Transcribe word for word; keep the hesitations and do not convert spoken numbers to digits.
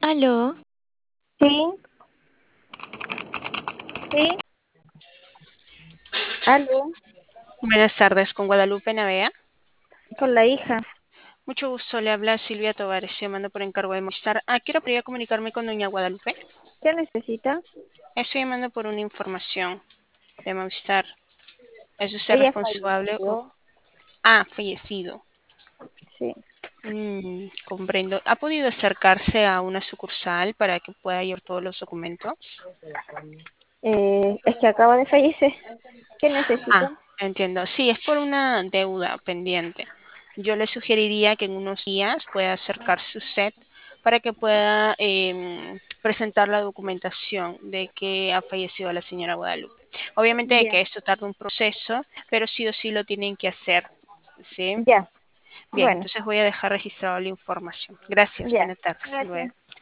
Aló, Sí, sí, aló, buenas tardes, con Guadalupe Navea. con la hija. Mucho gusto, le habla Silvia Tovar, estoy llamando por encargo de Movistar. Ah, quiero podría comunicarme con doña Guadalupe. ¿Qué necesita? Estoy llamando por una información de Movistar. ¿Es usted Ella responsable o...? falleció. Ah, fallecido. Sí. Mm, comprendo. ¿Ha podido acercarse a una sucursal para que pueda llevar todos los documentos? Eh, es que acaba de fallecer. ¿Qué Ah, necesita? entiendo. Sí, es por una deuda pendiente. Yo le sugeriría que en unos días pueda acercarse usted para que pueda em, presentar la documentación de que ha fallecido la señora Guadalupe. Obviamente Ya, que esto tarda un proceso, pero sí o sí lo tienen que hacer. ¿Sí? ya. Bien, Bueno, entonces voy a dejar registrada la información. Gracias. ya. Buenas tardes. Hasta Gracias. luego.